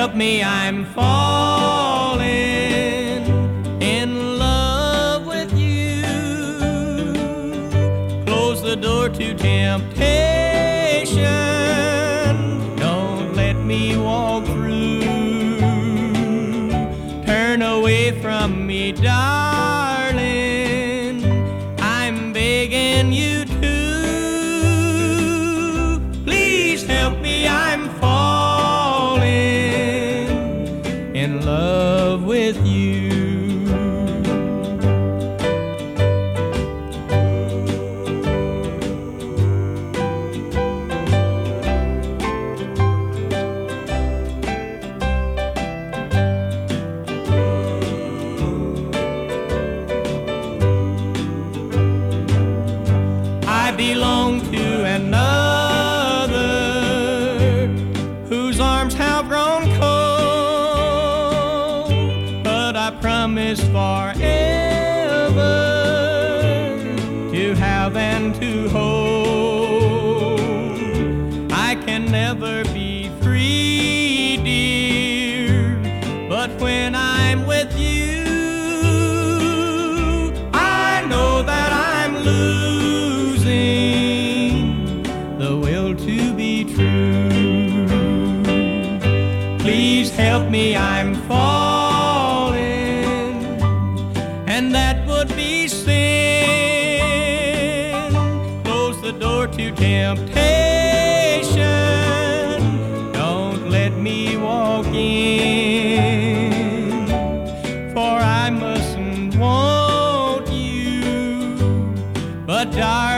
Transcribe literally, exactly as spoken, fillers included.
help me, I'm falling in love with you. Close the door to temptation, don't let me walk through. Turn away from me, darling, I'm begging you to. Please help me, I'm falling in love with you. I belong to another whose arms have grown cold, but I promise forever to have and to hold. I can never be free, dear, but when I'm with you, I know that I'm losing the will to be true. Please help me, I'm falling, and that would be sin. Close the door to temptation, don't let me walk in, for I mustn't want you, but darling,